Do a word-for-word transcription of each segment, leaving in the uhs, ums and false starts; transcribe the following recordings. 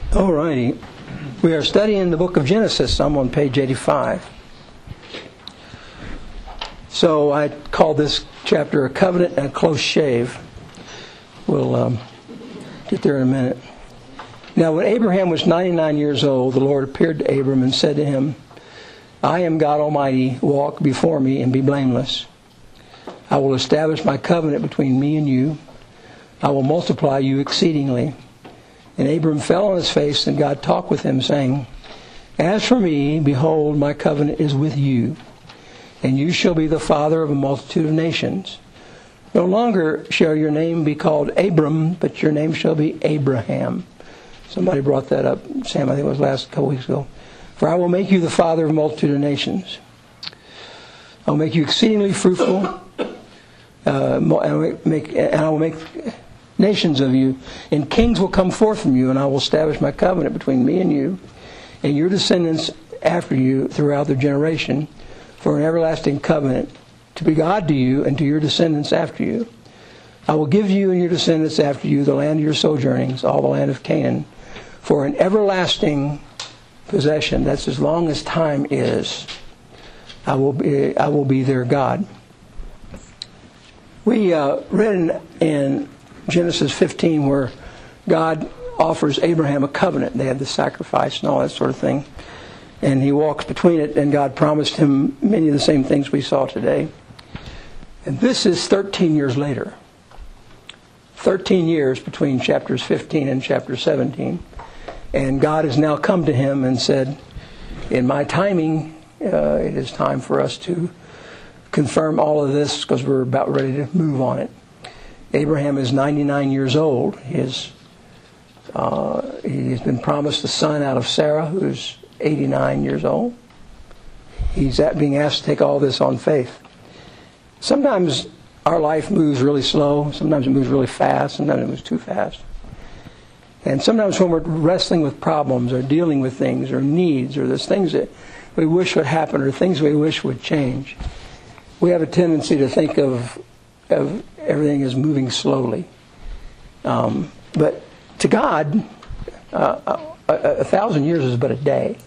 All righty. We are studying the book of Genesis. I'm on page eighty-five. So I call this chapter a covenant and a close shave. We'll um, get there in a minute. Now when Abraham was ninety-nine years old, the Lord appeared to Abram and said to him, I am God Almighty, walk before me and be blameless. I will establish my covenant between me and you. I will multiply you exceedingly. And Abram fell on his face, and God talked with him, saying, As for me, behold, my covenant is with you, and you shall be the father of a multitude of nations. No longer shall your name be called Abram, but your name shall be Abraham. Somebody brought that up, Sam, I think it was last couple weeks ago. For I will make you the father of a multitude of nations. I will make you exceedingly fruitful, uh, and I will make, and I will make nations of you, and kings will come forth from you, and I will establish my covenant between me and you, and your descendants after you throughout their generation, for an everlasting covenant, to be God to you and to your descendants after you. I will give you and your descendants after you the land of your sojournings, all the land of Canaan, for an everlasting possession. That's as long as time is. I will be, I will be their God. We uh, read in, in Genesis fifteen where God offers Abraham a covenant. They had the sacrifice and all that sort of thing. And he walks between it, and God promised him many of the same things we saw today. And this is thirteen years later. thirteen years between chapters fifteen and chapter seventeen. And God has now come to him and said, in my timing, uh, it is time for us to confirm all of this because we're about ready to move on it. Abraham is ninety-nine years old. He is, uh, he's been promised a son out of Sarah, who's eighty-nine years old. He's at being asked to take all this on faith. Sometimes our life moves really slow. Sometimes it moves really fast. Sometimes it moves too fast. And sometimes when we're wrestling with problems or dealing with things or needs or there's things that we wish would happen or things we wish would change, we have a tendency to think of, of everything as moving slowly. Um, but to God, uh, a, a thousand years is but a day.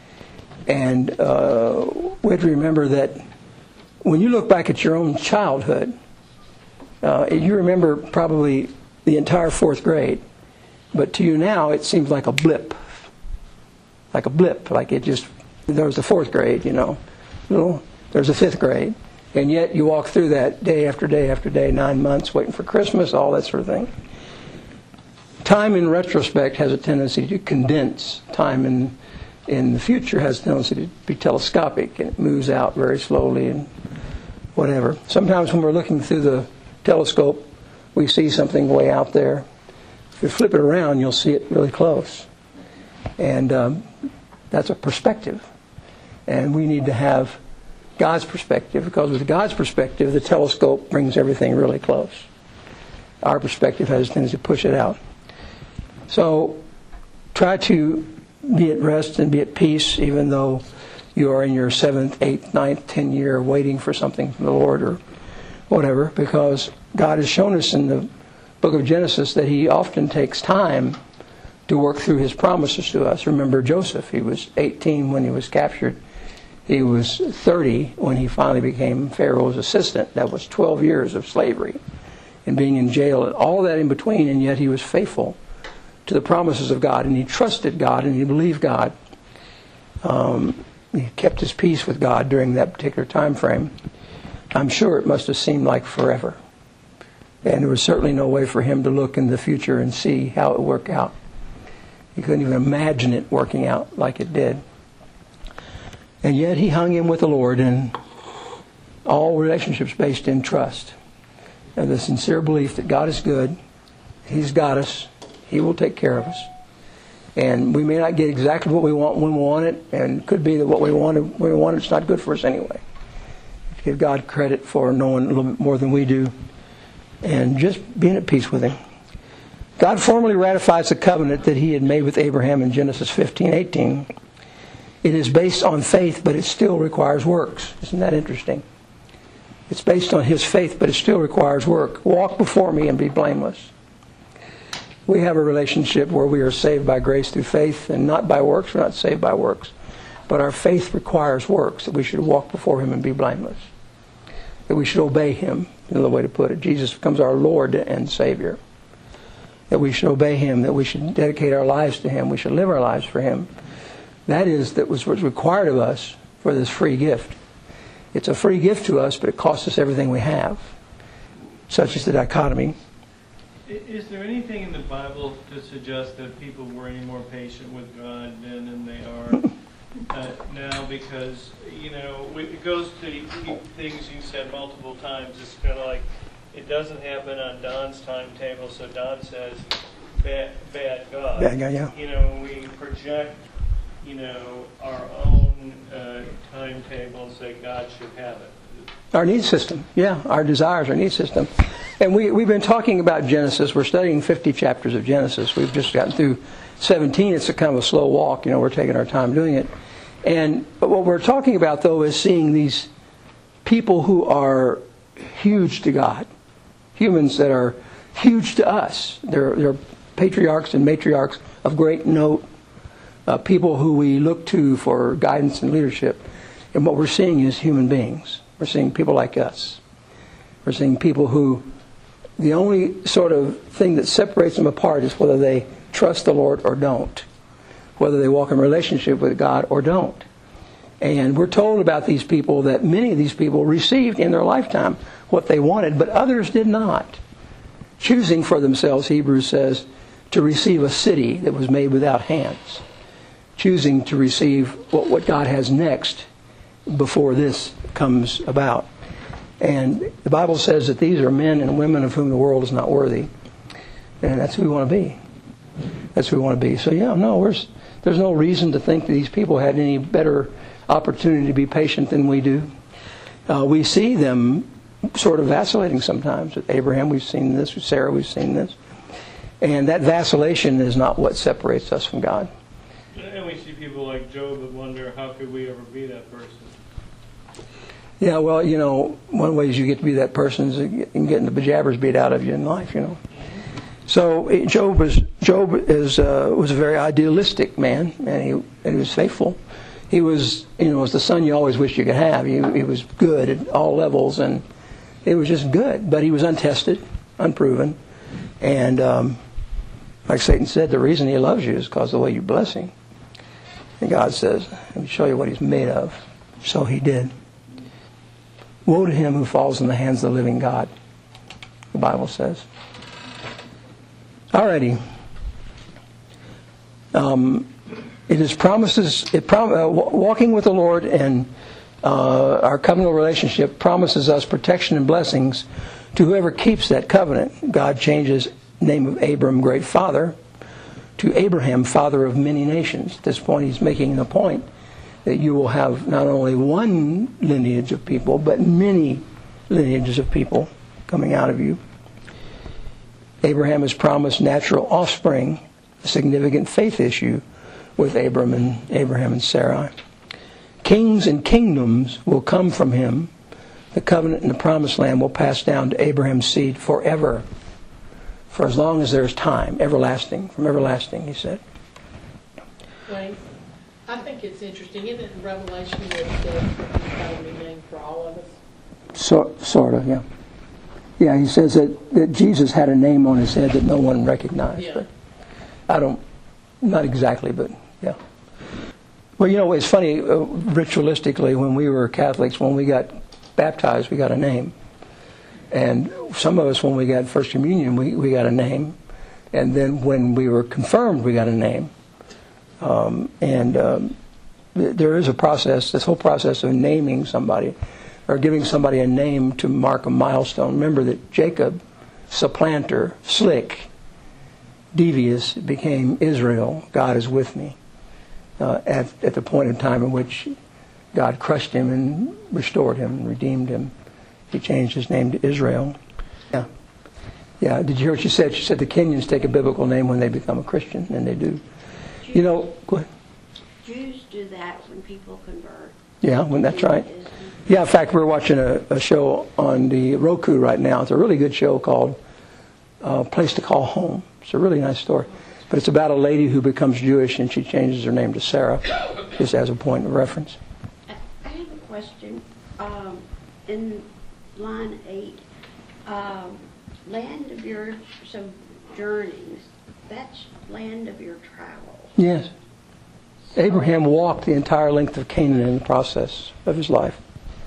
And uh, we have to remember that when you look back at your own childhood, uh, you remember probably the entire fourth grade. But to you now, it seems like a blip. Like a blip. Like it just, there was the fourth grade, you know. Little, there's a fifth grade. And yet you walk through that day after day after day, nine months, waiting for Christmas, all that sort of thing. Time in retrospect has a tendency to condense. Time in, in the future has a tendency to be telescopic, and it moves out very slowly and whatever. Sometimes when we're looking through the telescope, we see something way out there. If you flip it around, you'll see it really close. And um, that's a perspective. And we need to have God's perspective, because with God's perspective, the telescope brings everything really close. Our perspective has a tendency to push it out. So try to be at rest and be at peace, even though you are in your seventh, eighth, ninth, tenth year waiting for something from the Lord or whatever, because God has shown us in the book of Genesis that He often takes time to work through His promises to us. Remember Joseph, he was eighteen when he was captured. He was thirty when he finally became Pharaoh's assistant. That was twelve years of slavery and being in jail and all that in between, and yet he was faithful to the promises of God, and he trusted God, and he believed God. Um, he kept his peace with God during that particular time frame. I'm sure it must have seemed like forever. And there was certainly no way for him to look in the future and see how it would work out. He couldn't even imagine it working out like it did. And yet he hung in with the Lord, and all relationships based in trust and the sincere belief that God is good, He's got us, He will take care of us. And we may not get exactly what we want when we want it, and it could be that what we wanted when we want it's not good for us anyway. Give God credit for knowing a little bit more than we do, and just being at peace with Him. God formally ratifies the covenant that He had made with Abraham in Genesis fifteen eighteen. It is based on faith, but it still requires works. Isn't that interesting? It's based on His faith, but it still requires work. Walk before me and be blameless. We have a relationship where we are saved by grace through faith and not by works. We're not saved by works. But our faith requires works, that we should walk before Him and be blameless. That we should obey Him, another way to put it. Jesus becomes our Lord and Savior. That we should obey Him, that we should dedicate our lives to Him, we should live our lives for Him. That is, that was what's required of us for this free gift. It's a free gift to us, but it costs us everything we have. Such is the dichotomy. Is there anything in the Bible to suggest that people were any more patient with God then than they are uh, now? Because, you know, it goes to things you said multiple times. It's kind of like, it doesn't happen on Don's timetable, so Don says, bad, bad God. Bad God, yeah. You know, we project, you know, our own uh, timetable and say God should have it. Our need system, yeah, our desires, our need system. And we, we've been talking about Genesis. We're studying fifty chapters of Genesis. We've just gotten through seventeen. It's a kind of a slow walk. You know, we're taking our time doing it. And but what we're talking about, though, is seeing these people who are huge to God. Humans that are huge to us. They're, they're patriarchs and matriarchs of great note. Uh, people who we look to for guidance and leadership. And what we're seeing is human beings. We're seeing people like us. We're seeing people who, the only sort of thing that separates them apart is whether they trust the Lord or don't. Whether they walk in relationship with God or don't. And we're told about these people that many of these people received in their lifetime what they wanted, but others did not. Choosing for themselves, Hebrews says, to receive a city that was made without hands. Choosing to receive what, what God has next before this comes about. And the Bible says that these are men and women of whom the world is not worthy. And that's who we want to be. That's who we want to be. So yeah, no, there's, there's no reason to think that these people had any better opportunity to be patient than we do. Uh, we see them sort of vacillating sometimes. With Abraham, we've seen this. With Sarah, we've seen this. And that vacillation is not what separates us from God. And we see people like Job that wonder, how could we ever be that person? Yeah, well, you know, one way you get to be that person is in getting the bejabbers beat out of you in life, you know. So Job was Job is uh, was a very idealistic man, and he and he was faithful. He was, you know, was the son you always wished you could have. He, he was good at all levels, and it was just good. But he was untested, unproven, and um, like Satan said, the reason he loves you is because of the way you bless him. And God says, "Let me show you what he's made of." So he did. Woe to him who falls in the hands of the living God, the Bible says. Alrighty. Um, it is promises. It prom- uh, walking with the Lord and uh, our covenantal relationship promises us protection and blessings to whoever keeps that covenant. God changes the name of Abram, great father, to Abraham, father of many nations. At this point, he's making the point that you will have not only one lineage of people, but many lineages of people coming out of you. Abraham has promised natural offspring, a significant faith issue with Abram and Abraham and Sarai. Kings and kingdoms will come from him. The covenant and the promised land will pass down to Abraham's seed forever, for as long as there's time, everlasting, from everlasting, he said. Wayne, I think it's interesting, isn't it, in Revelation where it says that he's got a new name for all of us? So, sort of, yeah. Yeah, he says that, that Jesus had a name on his head that no one recognized. Yeah. But I don't, not exactly, but yeah. Well, you know, it's funny, uh, ritualistically, when we were Catholics, when we got baptized, we got a name. And some of us, when we got First Communion, we, we got a name. And then when we were confirmed, we got a name. Um, and um, th- there is a process, this whole process of naming somebody, or giving somebody a name to mark a milestone. Remember that Jacob, supplanter, slick, devious, became Israel. God is with me. Uh, at, at the point in time in which God crushed him and restored him and redeemed him, he changed his name to Israel. Yeah. Yeah. Did you hear what she said? She said the Kenyans take a biblical name when they become a Christian, and they do. Jews, you know, go ahead. Jews do that when people convert. Yeah, when that's right. Yeah, in fact, we're watching a, a show on the Roku right now. It's a really good show called uh, Place to Call Home. It's a really nice story. But it's about a lady who becomes Jewish and she changes her name to Sarah, just as a point of reference. I have a question. Um, in line eight, um, land of your sojournings, that's land of your travel. Yes. Abraham walked the entire length of Canaan in the process of his life.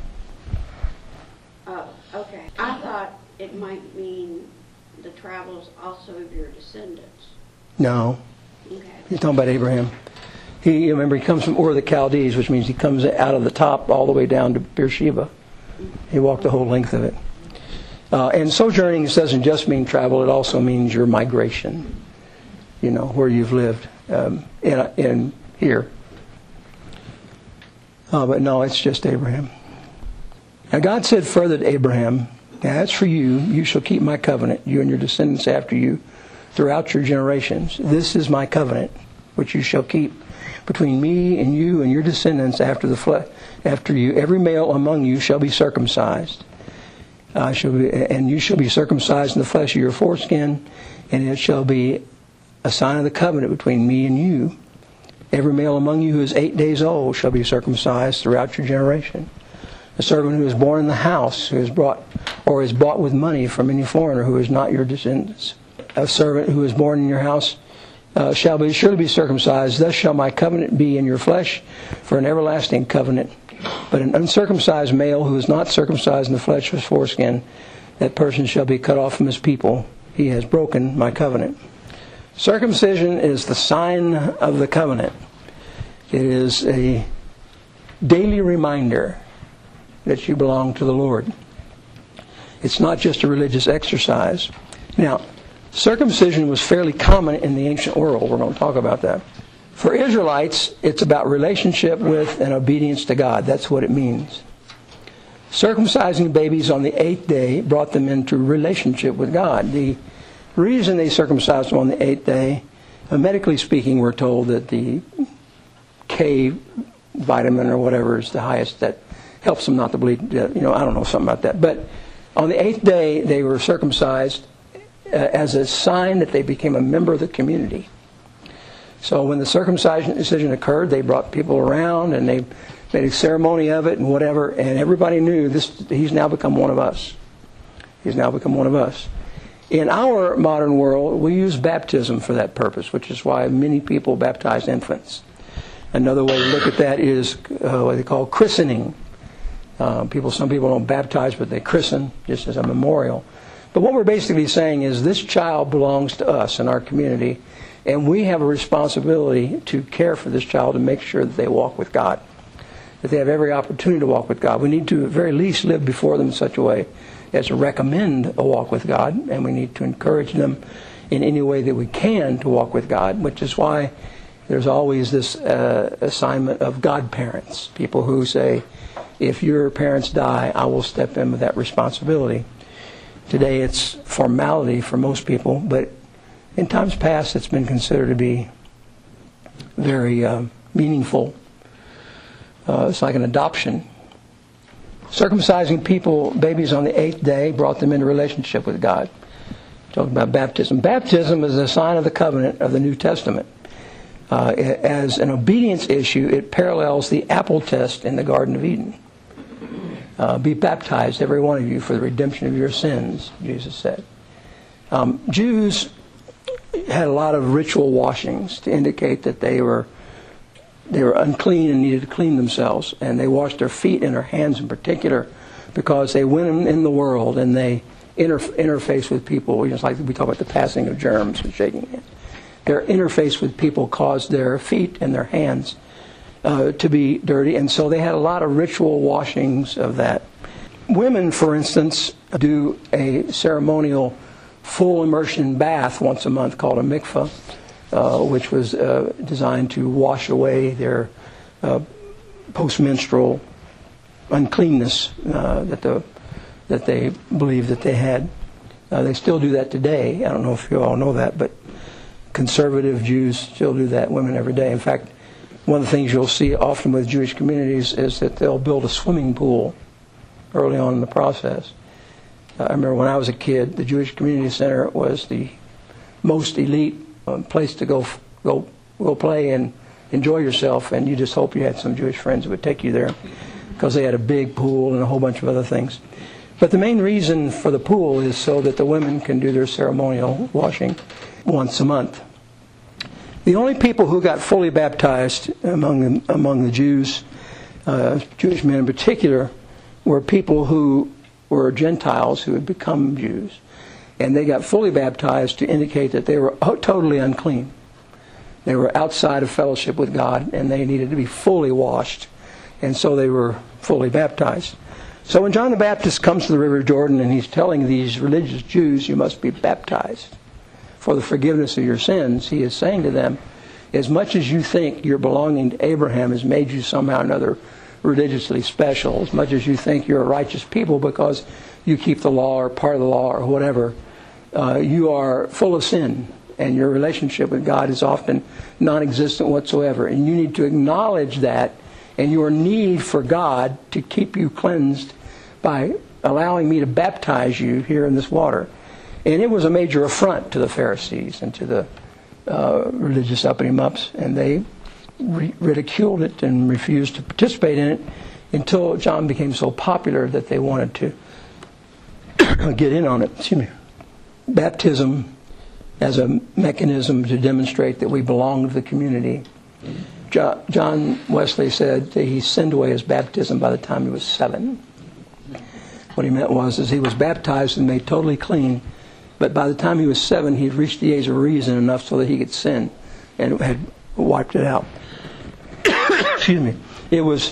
Oh, okay. I thought it might mean the travels also of your descendants. No. Okay. He's talking about Abraham. He, remember, he comes from Ur of the Chaldees, which means he comes out of the top all the way down to Beersheba. He walked the whole length of it. Uh, and sojourning doesn't just mean travel, it also means your migration, you know, where you've lived um, in, in here. Uh, but no, it's just Abraham. Now God said further to Abraham, as for you, you shall keep my covenant, you and your descendants after you, throughout your generations. This is my covenant, which you shall keep between me and you and your descendants after the fle- after you. Every male among you shall be circumcised. Uh, shall be, and you shall be circumcised in the flesh of your foreskin, and it shall be a sign of the covenant between me and you. Every male among you who is eight days old shall be circumcised throughout your generation. A servant who is born in the house, who is brought or is bought with money from any foreigner who is not your descendants. A servant who is born in your house uh, shall be surely be circumcised. Thus shall my covenant be in your flesh for an everlasting covenant. But an uncircumcised male who is not circumcised in the flesh of his foreskin, that person shall be cut off from his people. He has broken my covenant. Circumcision is the sign of the covenant. It is a daily reminder that you belong to the Lord. It's not just a religious exercise. Now, circumcision was fairly common in the ancient world. We're going to talk about that. For Israelites, it's about relationship with and obedience to God. That's what it means. Circumcising babies on the eighth day brought them into relationship with God. The reason they circumcised them on the eighth day, uh, medically speaking, we're told that the K vitamin or whatever is the highest that helps them not to bleed. Uh, you know, I don't know, something about that. But on the eighth day, they were circumcised uh, as a sign that they became a member of the community. So when the circumcision decision occurred, they brought people around and they made a ceremony of it and whatever, and everybody knew this. He's now become one of us. He's now become one of us. In our modern world, we use baptism for that purpose, which is why many people baptize infants. Another way to look at that is uh, what they call christening. Uh, people, some people don't baptize, but they christen just as a memorial. But what we're basically saying is this child belongs to us in our community, and we have a responsibility to care for this child and make sure that they walk with God, that they have every opportunity to walk with God. We need to at the very least live before them in such a way as to recommend a walk with God, and we need to encourage them in any way that we can to walk with God, which is why there's always this uh, assignment of godparents, people who say, if your parents die, I will step in with that responsibility. Today it's formality for most people, but in times past it's been considered to be very uh, meaningful. Uh, it's like an adoption. Circumcising people, babies on the eighth day, brought them into relationship with God. Talking about baptism. Baptism is a sign of the covenant of the New Testament. Uh, as an obedience issue, it parallels the apple test in the Garden of Eden. Uh, be baptized, every one of you, for the redemption of your sins, Jesus said. Um, Jews had a lot of ritual washings to indicate that they were they were unclean and needed to clean themselves. And they washed their feet and their hands in particular because they went in the world and they inter- interface with people, just like we talk about the passing of germs and shaking hands. Their interface with people caused their feet and their hands uh, to be dirty, and so they had a lot of ritual washings of that. Women, for instance, do a ceremonial full immersion bath once a month called a mikvah, uh, which was uh, designed to wash away their uh, post-menstrual uncleanness uh, that the that they believed that they had. Uh, they still do that today. I don't know if you all know that, but conservative Jews still do that, women every day. In fact, one of the things you'll see often with Jewish communities is that they'll build a swimming pool early on in the process. Uh, I remember when I was a kid, the Jewish Community Center was the most elite uh, place to go go go play and enjoy yourself, and you just hope you had some Jewish friends that would take you there, because they had a big pool and a whole bunch of other things. But the main reason for the pool is so that the women can do their ceremonial washing once a month. The only people who got fully baptized among the, among the Jews, uh, Jewish men in particular, were people who were Gentiles who had become Jews. And they got fully baptized to indicate that they were totally unclean. They were outside of fellowship with God, and they needed to be fully washed. And so they were fully baptized. So when John the Baptist comes to the River Jordan and he's telling these religious Jews, you must be baptized for the forgiveness of your sins, he is saying to them, as much as you think your belonging to Abraham has made you somehow or another religiously special, as much as you think you're a righteous people because you keep the law or part of the law or whatever, uh, you are full of sin, and your relationship with God is often non-existent whatsoever. And you need to acknowledge that and your need for God to keep you cleansed by allowing me to baptize you here in this water. And it was a major affront to the Pharisees and to the uh, religious uppity-mups, and they ri- ridiculed it and refused to participate in it until John became so popular that they wanted to get in on it. Excuse me. Baptism as a mechanism to demonstrate that we belong to the community. John Wesley said that he sinned away his baptism by the time he was seven. What he meant was is he was baptized and made totally clean, but by the time he was seven, he had reached the age of reason enough so that he could sin, and had wiped it out. Excuse me. It was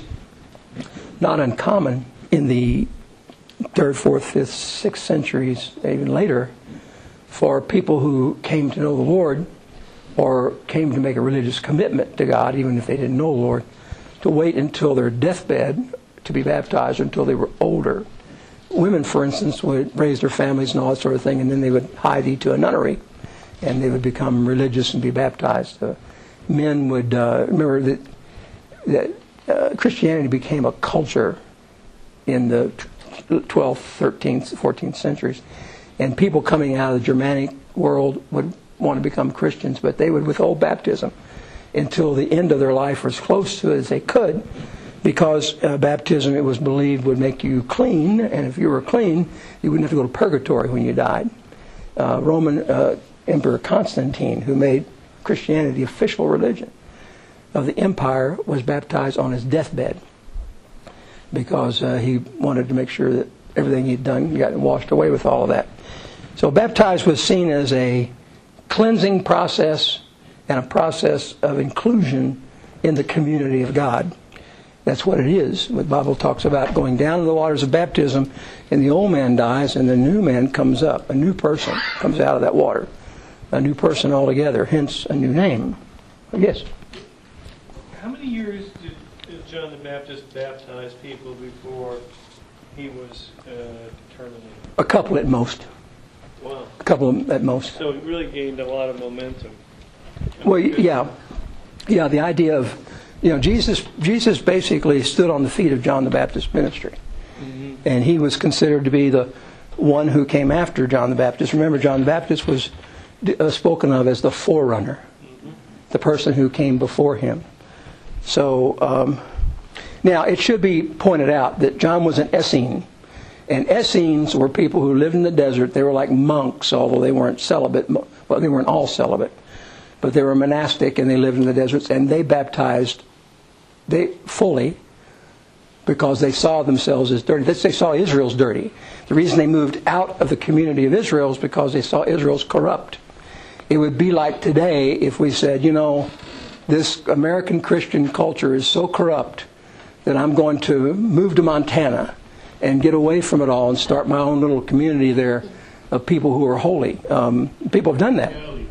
not uncommon in the third, fourth, fifth, sixth centuries, even later, for people who came to know the Lord or came to make a religious commitment to God, even if they didn't know the Lord, to wait until their deathbed to be baptized, or until they were older. Women, for instance, would raise their families and all that sort of thing, and then they would hie thee to a nunnery, and they would become religious and be baptized. Uh, men would, uh, remember that, that uh, Christianity became a culture in the twelfth, thirteenth, fourteenth centuries, and people coming out of the Germanic world would want to become Christians, but they would withhold baptism until the end of their life, or as close to it as they could, because uh, baptism, it was believed, would make you clean, and if you were clean, you wouldn't have to go to purgatory when you died. Uh, Roman uh, Emperor Constantine, who made Christianity the official religion of the empire, was baptized on his deathbed because uh, he wanted to make sure that everything he'd done got washed away with all of that. So baptized was seen as a cleansing process and a process of inclusion in the community of God. That's what it is. The Bible talks about going down to the waters of baptism, and the old man dies and the new man comes up. A new person comes out of that water. A new person altogether, hence a new name. Yes? How many years did, did John the Baptist baptize people before he was uh, terminated? A couple at most. Wow. A couple at most. So he really gained a lot of momentum. Well, yeah. Yeah, the idea of, you know, Jesus Jesus basically stood on the feet of John the Baptist's ministry. Mm-hmm. And he was considered to be the one who came after John the Baptist. Remember, John the Baptist was uh, spoken of as the forerunner, mm-hmm. the person who came before him. So, um, now, it should be pointed out that John was an Essene. And Essenes were people who lived in the desert. They were like monks, although they weren't celibate. Well, they weren't all celibate. But they were monastic, and they lived in the deserts. And they baptized they fully because they saw themselves as dirty. They saw Israel's dirty. The reason they moved out of the community of Israel is because they saw Israel's corrupt. It would be like today if we said, you know, this American Christian culture is so corrupt that I'm going to move to Montana and get away from it all and start my own little community there of people who are holy. Um, people have done that.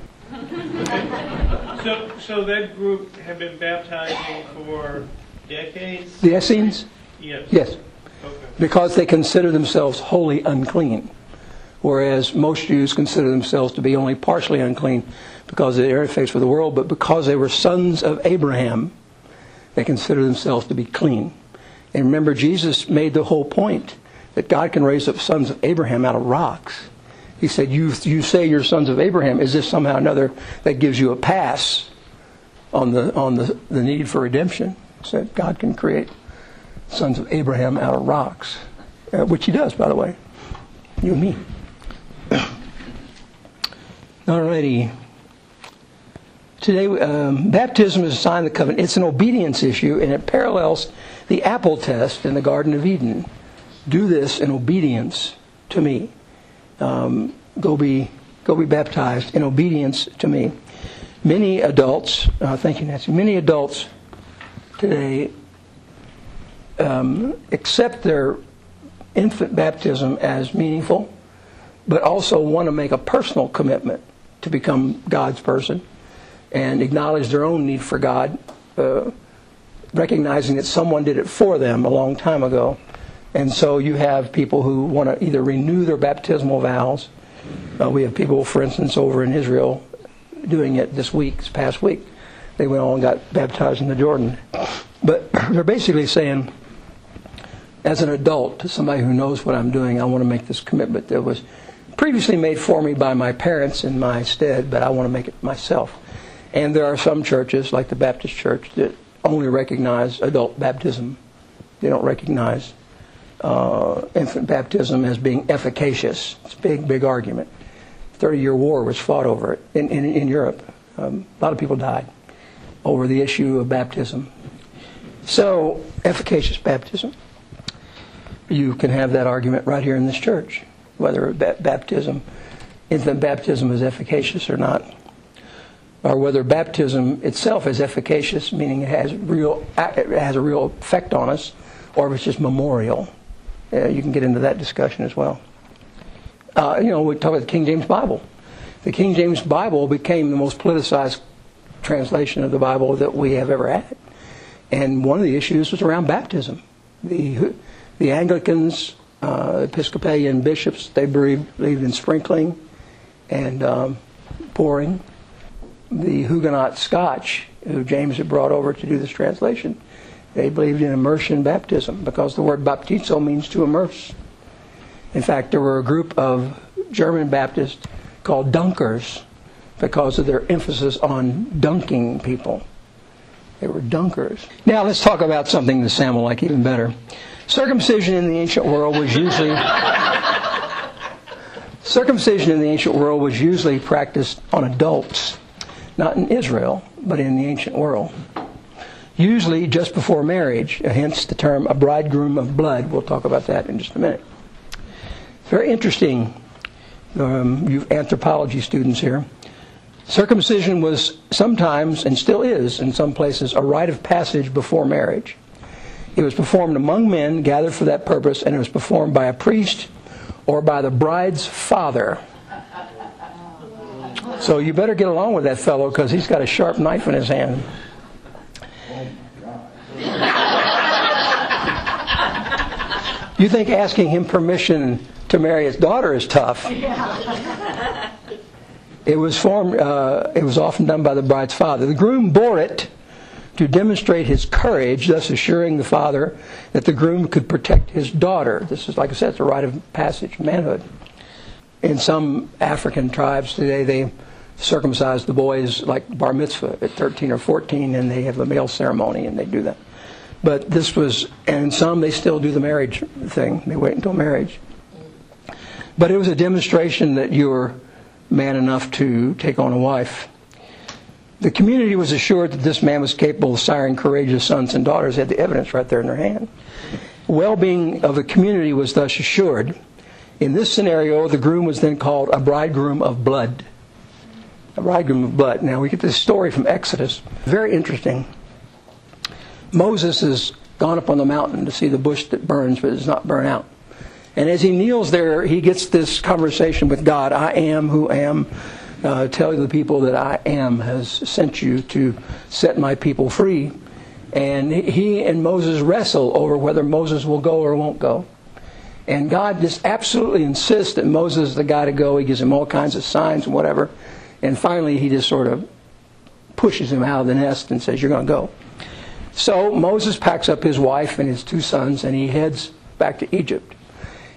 So, so that group have been baptizing for decades? The Essenes? Yes. Yes. Okay. Because they consider themselves wholly unclean, whereas most Jews consider themselves to be only partially unclean because of their interface with the world, but because they were sons of Abraham, they consider themselves to be clean. And remember, Jesus made the whole point that God can raise up sons of Abraham out of rocks. He said, you, you say you're sons of Abraham. Is this somehow or another that gives you a pass on the on the, the need for redemption? He said, God can create sons of Abraham out of rocks, uh, which he does, by the way. You and me. Alrighty. Today, um, baptism is a sign of the covenant. It's an obedience issue, and it parallels the apple test in the Garden of Eden. Do this in obedience to me. Um, go be go be baptized in obedience to me. Many adults, uh, thank you, Nancy. Many adults today um, accept their infant baptism as meaningful, but also want to make a personal commitment to become God's person and acknowledge their own need for God, uh, recognizing that someone did it for them a long time ago. And so you have people who want to either renew their baptismal vows. Uh, we have people, for instance, over in Israel doing it this week, this past week. They went on and got baptized in the Jordan. But they're basically saying, as an adult, to somebody who knows what I'm doing, I want to make this commitment that was previously made for me by my parents in my stead, but I want to make it myself. And there are some churches, like the Baptist Church, that only recognize adult baptism. They don't recognize uh, infant baptism as being efficacious. It's a big, big argument. thirty-year war was fought over it in, in, in Europe. Um, a lot of people died over the issue of baptism. So, efficacious baptism. You can have that argument right here in this church, whether baptism, infant baptism is efficacious or not. Or whether baptism itself is efficacious, meaning it has real, it has a real effect on us, or if it's just memorial. Uh, you can get into that discussion as well. Uh, you know, we talk about the King James Bible. The King James Bible became the most politicized translation of the Bible that we have ever had. And one of the issues was around baptism. The the Anglicans, uh, Episcopalian bishops, they believed, believed in sprinkling and um, pouring. The Huguenot Scotch, who James had brought over to do this translation, they believed in immersion baptism because the word baptizo means to immerse. In fact, there were a group of German Baptists called dunkers because of their emphasis on dunking people. They were dunkers. Now let's talk about something that Sam will like even better. Circumcision in the ancient world was usually circumcision in the ancient world was usually practiced on adults. Not in Israel, but in the ancient world. Usually just before marriage, hence the term a bridegroom of blood. We'll talk about that in just a minute. Very interesting, um, you anthropology students here. Circumcision was sometimes, and still is in some places, a rite of passage before marriage. It was performed among men gathered for that purpose, and it was performed by a priest or by the bride's father. So you better get along with that fellow because he's got a sharp knife in his hand. You think asking him permission to marry his daughter is tough? It was formed. Uh, it was often done by the bride's father. The groom bore it to demonstrate his courage, thus assuring the father that the groom could protect his daughter. This is, like I said, it's a rite of passage, manhood. In some African tribes today, they circumcise the boys like bar mitzvah at thirteen or fourteen, and they have a male ceremony, and they do that. But this was, and in some they still do the marriage thing. They wait until marriage. But it was a demonstration that you were man enough to take on a wife. The community was assured that this man was capable of siring courageous sons and daughters. They had the evidence right there in their hand. Well-being of the community was thus assured. In this scenario, the groom was then called a bridegroom of blood. A bridegroom of blood. Now, we get this story from Exodus. Very interesting. Moses has gone up on the mountain to see the bush that burns but does not burn out. And as he kneels there, he gets this conversation with God. I am who am. Uh, tell the people that I am has sent you to set my people free. And he and Moses wrestle over whether Moses will go or won't go. And God just absolutely insists that Moses is the guy to go. He gives him all kinds of signs and whatever. And finally, he just sort of pushes him out of the nest and says, you're going to go. So Moses packs up his wife and his two sons, and he heads back to Egypt.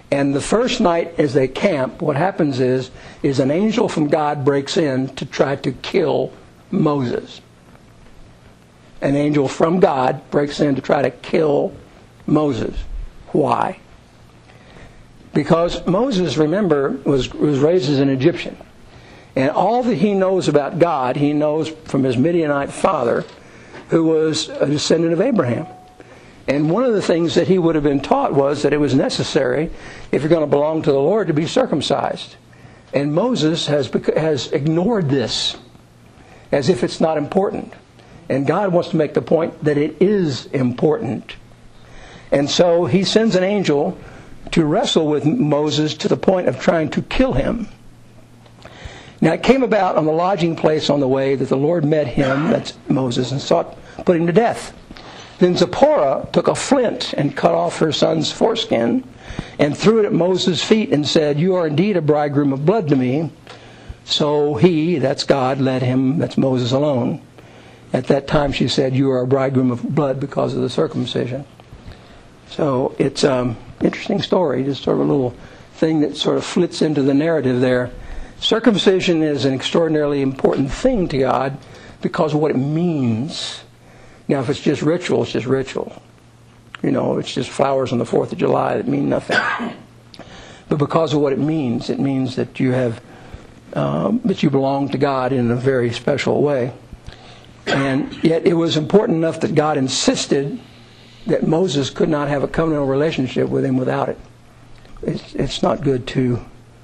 And the first night as they camp, what happens is, is an angel from God breaks in to try to kill Moses. An angel from God breaks in to try to kill Moses. Why? Because Moses, remember, was, was raised as an Egyptian. And all that he knows about God, he knows from his Midianite father, who was a descendant of Abraham. And one of the things that he would have been taught was that it was necessary, if you're going to belong to the Lord, to be circumcised. And Moses has, has ignored this as if it's not important. And God wants to make the point that it is important. And so he sends an angel to wrestle with Moses to the point of trying to kill him. Now it came about on the lodging place on the way that the Lord met him, that's Moses, and sought to put him to death. Then Zipporah took a flint and cut off her son's foreskin and threw it at Moses' feet and said, "You are indeed a bridegroom of blood to me." So he, that's God, led him, that's Moses alone. At that time she said, "You are a bridegroom of blood because of the circumcision." So it's an um, interesting story, just sort of a little thing that sort of flits into the narrative there. Circumcision is an extraordinarily important thing to God because of what it means. Now, if it's just ritual, it's just ritual. You know, it's just flowers on the fourth of July that mean nothing. But because of what it means, it means that you have, um, that you belong to God in a very special way. And yet it was important enough that God insisted that Moses could not have a covenantal relationship with him without it. It's, it's not good to...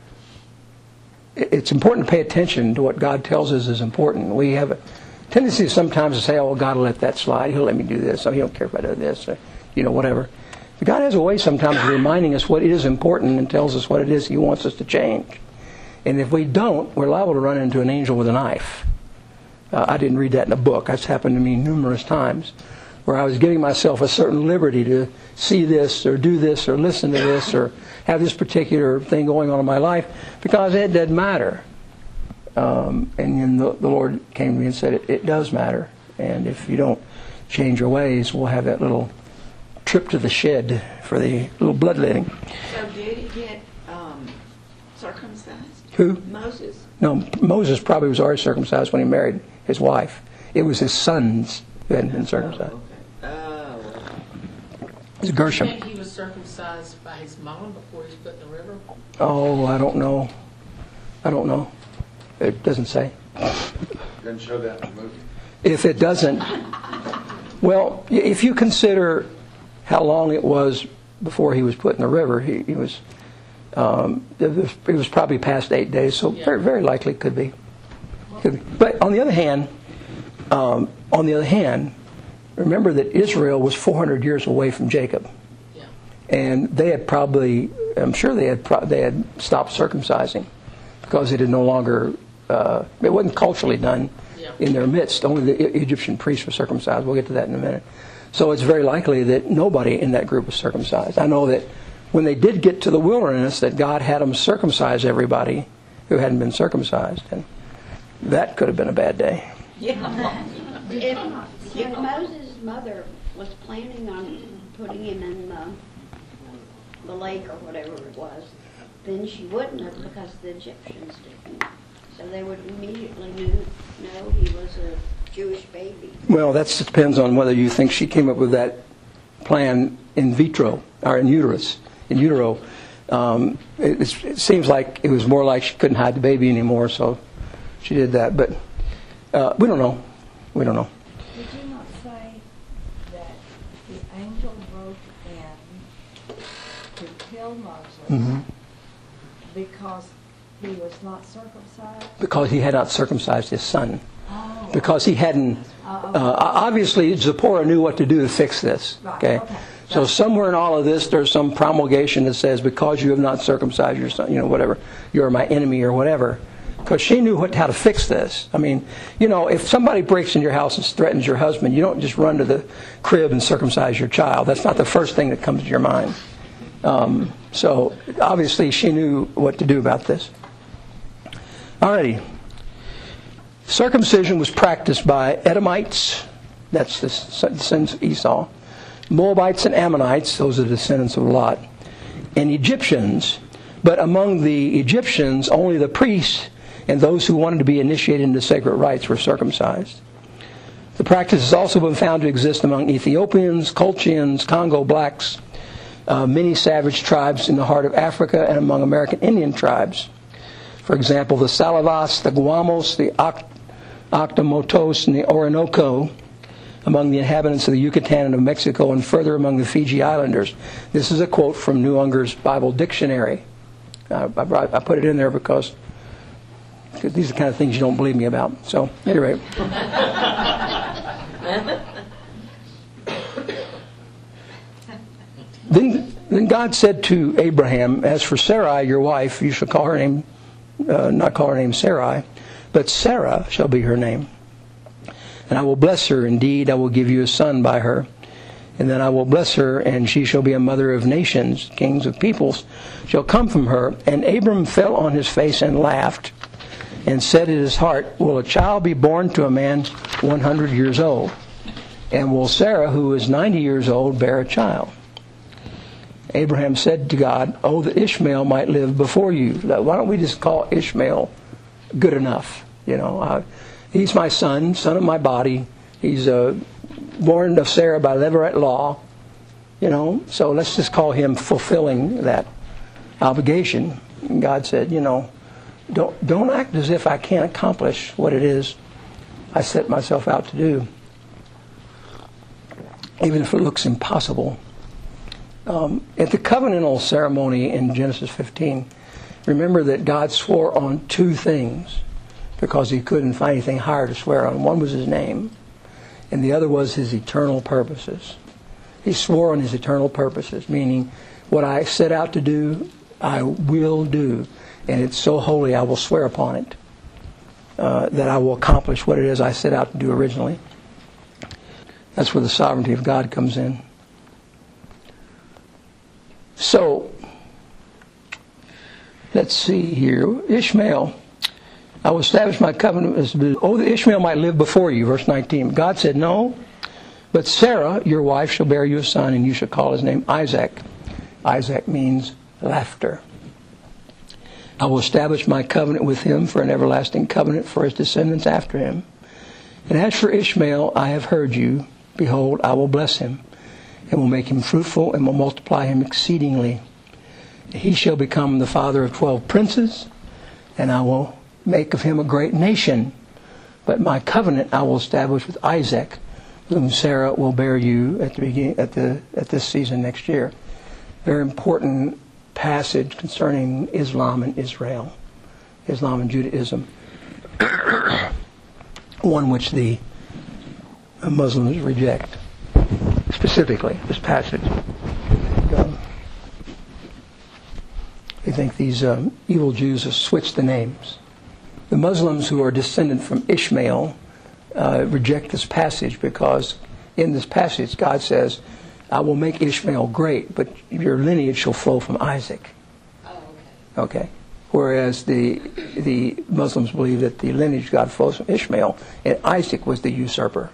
It's important to pay attention to what God tells us is important. We have a tendency sometimes to say, "Oh, God will let that slide. He'll let me do this. Oh, he don't care if I do this." Or, you know, whatever. But God has a way sometimes of reminding us what is important and tells us what it is He wants us to change. And if we don't, we're liable to run into an angel with a knife. Uh, I didn't read that in a book. That's happened to me numerous times, where I was giving myself a certain liberty to see this or do this or listen to this or have this particular thing going on in my life because it didn't matter. Um, and then the, the Lord came to me and said, it, it does matter. And if you don't change your ways, we'll have that little trip to the shed for the little bloodletting. So did he get um, circumcised? Who? Moses? No, Moses probably was already circumcised when he married his wife. It was his sons who hadn't been circumcised. Oh, okay. Oh. It was I Gershom. think he was circumcised by his mom before he was put in the river. Oh, I don't know. I don't know. It doesn't say. Didn't show that in the movie. If it doesn't, well, if you consider how long it was before he was put in the river, he, he was, um, it was, it was probably past eight days, so Yeah. very, very likely could be. Could be. But on the other hand, um, on the other hand, remember that Israel was four hundred years away from Jacob, Yeah. and they had probably, I'm sure they had pro- they had stopped circumcising because it had no longer, uh, it wasn't culturally done Yeah. in their midst. Only the E- Egyptian priests were circumcised. We'll get to that in a minute. So it's very likely that nobody in that group was circumcised. I know that when they did get to the wilderness, that God had them circumcise everybody who hadn't been circumcised, and that could have been a bad day. Yeah. If, if Moses' mother was planning on putting him in the, the lake or whatever it was, then she wouldn't have because the Egyptians didn't. So they would immediately knew, know he was a Jewish baby. Well, that depends on whether you think she came up with that plan in vitro or in uterus. In utero, um, it, it's- it seems like it was more like she couldn't hide the baby anymore, so she did that. But uh, we don't know. We don't know. Did you not say that the angel broke in to kill Moses Mhm. because he was not circumcised? Because he had not circumcised his son. Oh. Because he hadn't. Oh, Uh, obviously, Zipporah knew what to do to fix this. Right, Okay. okay. So somewhere in all of this, there's some promulgation that says, because you have not circumcised your son, you know, whatever, you're my enemy or whatever. Because she knew what, how to fix this. I mean, you know, if somebody breaks in your house and threatens your husband, you don't just run to the crib and circumcise your child. That's not the first thing that comes to your mind. Um, so obviously, she knew what to do about this. Alrighty. Circumcision was practiced by Edomites, that's the descendants of Esau, Moabites and Ammonites, those are the descendants of Lot, and Egyptians. But among the Egyptians, only the priests and those who wanted to be initiated into sacred rites were circumcised. The practice has also been found to exist among Ethiopians, Colchians, Congo blacks, uh, many savage tribes in the heart of Africa, and among American Indian tribes. For example, the Salavas, the Guamos, the Oct- Octomotos, and the Orinoco, among the inhabitants of the Yucatan and of Mexico, and further among the Fiji Islanders. This is a quote from New Unger's Bible Dictionary. Uh, I, brought, I put it in there because, because these are the kind of things you don't believe me about. So, anyway. then, then God said to Abraham, "As for Sarai, your wife, you shall call her name, uh, not call her name Sarai, but Sarah shall be her name. And I will bless her. Indeed, I will give you a son by her. And then I will bless her, and she shall be a mother of nations. Kings of peoples shall come from her." And Abram fell on his face and laughed, and said in his heart, "Will a child be born to a man one hundred years old? And will Sarah, who is ninety years old, bear a child?" Abraham said to God, "Oh, that Ishmael might live before you." Why don't we just call Ishmael good enough? You know, uh, he's my son, son of my body. He's uh, born of Sarah by levirate law. You know, so let's just call him fulfilling that obligation. And God said, you know, don't don't act as if I can't accomplish what it is I set myself out to do, even if it looks impossible. Um, at the covenantal ceremony in Genesis fifteen, remember that God swore on two things because he couldn't find anything higher to swear on. One was his name, and the other was his eternal purposes. He swore on his eternal purposes, meaning what I set out to do, I will do. And it's so holy, I will swear upon it, uh, that I will accomplish what it is I set out to do originally. That's where the sovereignty of God comes in. So, let's see here. Ishmael, I will establish my covenant as, oh, that Ishmael might live before you, verse nineteen. God said, no, but Sarah, your wife, shall bear you a son, and you shall call his name Isaac. Isaac means laughter. I will establish my covenant with him for an everlasting covenant for his descendants after him. And as for Ishmael, I have heard you. Behold, I will bless him, and will make him fruitful, and will multiply him exceedingly. He shall become the father of twelve princes, and I will make of him a great nation. But my covenant I will establish with Isaac, whom Sarah will bear you at the beginning, at the at this season next year. Very important passage concerning Islam and Israel, Islam and Judaism. One which the Muslims reject. Specifically, this passage. Um, they think these um, evil Jews have switched the names. The Muslims who are descended from Ishmael uh, reject this passage because in this passage God says, I will make Ishmael great, but your lineage shall flow from Isaac. Oh, okay. Okay. Whereas the the Muslims believe that the lineage of God flows from Ishmael, and Isaac was the usurper.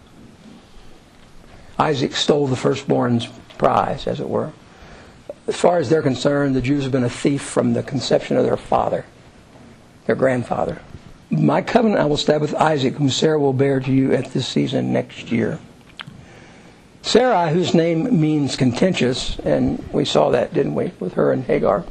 Isaac stole the firstborn's prize, as it were. As far as they're concerned, the Jews have been a thief from the conception of their father, their grandfather. My covenant I will establish with Isaac, whom Sarah will bear to you at this season next year. Sarai, whose name means contentious, and we saw that, didn't we, with her and Hagar.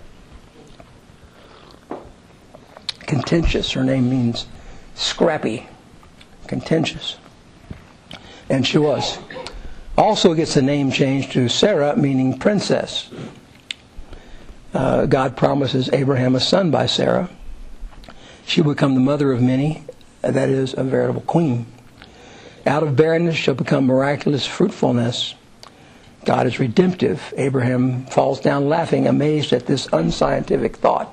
Contentious, her name means scrappy, contentious. And she was. Also gets the name changed to Sarah, meaning princess. Uh, God promises Abraham a son by Sarah. She will become the mother of many, that is, a veritable queen. Out of barrenness shall become miraculous fruitfulness. God is redemptive. Abraham falls down laughing, amazed at this unscientific thought.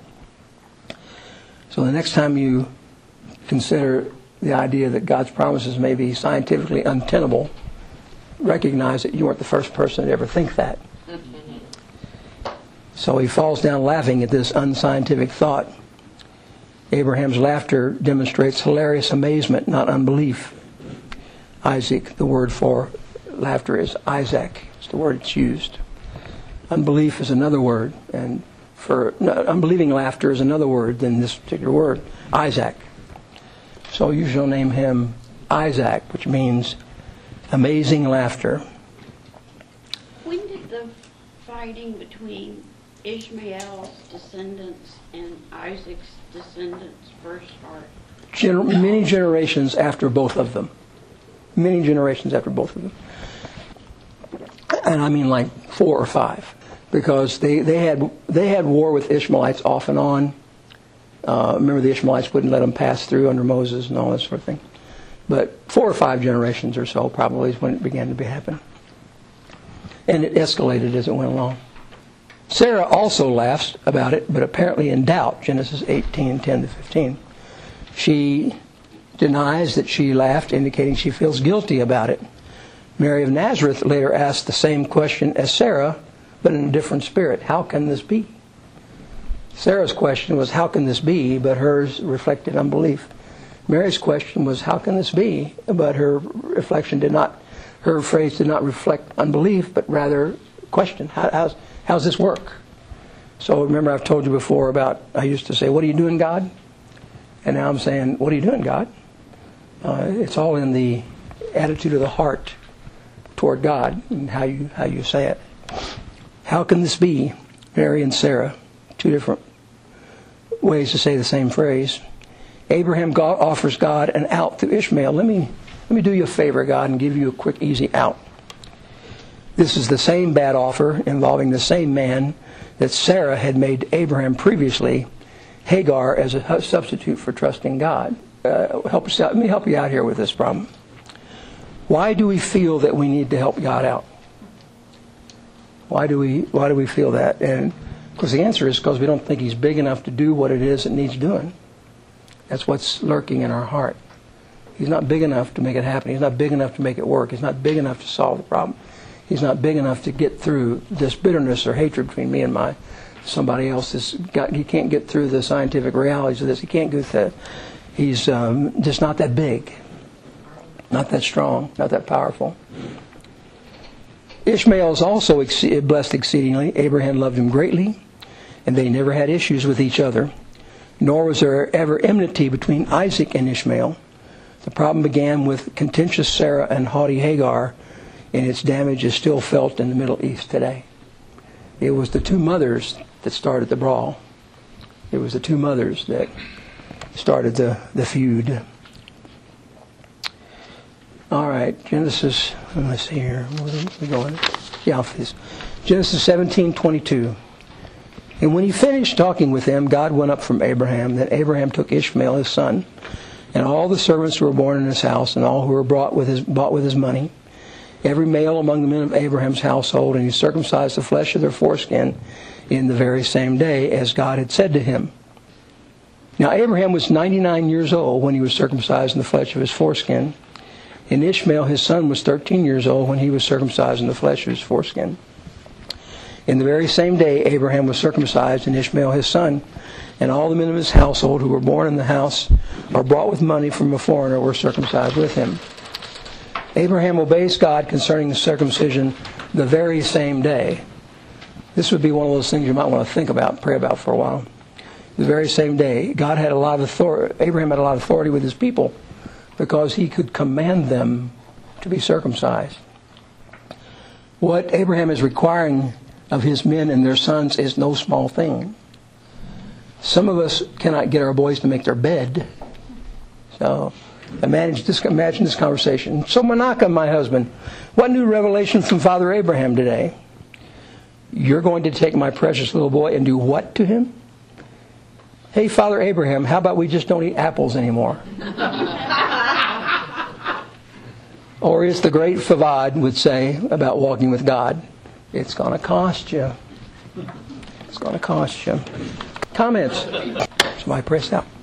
So the next time you consider the idea that God's promises may be scientifically untenable, recognize that you weren't the first person to ever think that. So he falls down laughing at this unscientific thought. Abraham's laughter demonstrates hilarious amazement, not unbelief. Isaac, the word for laughter is Isaac. It's the word it's used. Unbelief is another word, and for no, unbelieving laughter is another word than this particular word, Isaac. So you shall name him Isaac, which means amazing laughter. When did the fighting between Ishmael's descendants and Isaac's descendants first start? Gener- many generations after both of them. Many generations after both of them. And I mean like four or five. Because they, they had they had war with Ishmaelites off and on. Uh, remember, the Ishmaelites wouldn't let them pass through under Moses and all that sort of thing. But four or five generations or so probably is when it began to be happen. And it escalated as it went along. Sarah also laughs about it, but apparently in doubt. Genesis eighteen, ten to fifteen. She denies that she laughed, indicating she feels guilty about it. Mary of Nazareth later asked the same question as Sarah, but in a different spirit. How can this be? Sarah's question was, how can this be? But hers reflected unbelief. Mary's question was, how can this be? But her reflection did not, her phrase did not reflect unbelief, but rather question. How, how's, how's this work? So remember, I've told you before about, I used to say, what are you doing, God? And now I'm saying, what are you doing, God? Uh, it's all in the attitude of the heart toward God and how you how you say it. How can this be? Mary and Sarah, two different ways to say the same phrase. Abraham God offers God an out through Ishmael. Let me let me do you a favor, God, and give you a quick, easy out. This is the same bad offer involving the same man that Sarah had made Abraham previously, Hagar, as a substitute for trusting God. Uh, help us out. Let me help you out here with this problem. Why do we feel that we need to help God out? Why do we Why do we feel that? And of course, the answer is because we don't think He's big enough to do what it is that needs doing. That's what's lurking in our heart. He's not big enough to make it happen. He's not big enough to make it work. He's not big enough to solve the problem. He's not big enough to get through this bitterness or hatred between me and my somebody else. This got, he can't get through the scientific realities of this. He can't go through that. He's um, just not that big, not that strong, not that powerful. Ishmael is also ex- blessed exceedingly. Abraham loved him greatly, and they never had issues with each other, nor was there ever enmity between Isaac and Ishmael. The problem began with contentious Sarah and haughty Hagar, and its damage is still felt in the Middle East today. It was the two mothers that started the brawl. It was the two mothers that started the, the feud. All right, Genesis, let's see here, where are we going? Yeah, please. Genesis seventeen twenty-two. And when he finished talking with them, God went up from Abraham. Then Abraham took Ishmael his son, and all the servants who were born in his house, and all who were brought with his, bought with his money, every male among the men of Abraham's household, and he circumcised the flesh of their foreskin in the very same day, as God had said to him. Now Abraham was ninety-nine years old when he was circumcised in the flesh of his foreskin, and Ishmael his son was thirteen years old when he was circumcised in the flesh of his foreskin. In the very same day Abraham was circumcised, and Ishmael his son, and all the men of his household who were born in the house or brought with money from a foreigner were circumcised with him. Abraham obeys God concerning the circumcision the very same day. This would be one of those things you might want to think about, pray about for a while. The very same day, God had a lot of authority. Abraham had a lot of authority with his people because he could command them to be circumcised. What Abraham is requiring of his men and their sons is no small thing. Some of us cannot get our boys to make their bed. So imagine this, imagine this conversation. So Menachem, my husband, what new revelation from Father Abraham today? You're going to take my precious little boy and do what to him? Hey, Father Abraham, how about we just don't eat apples anymore? Or as the great Favad would say about walking with God, it's going to cost you. It's going to cost you. Comments? Somebody press out.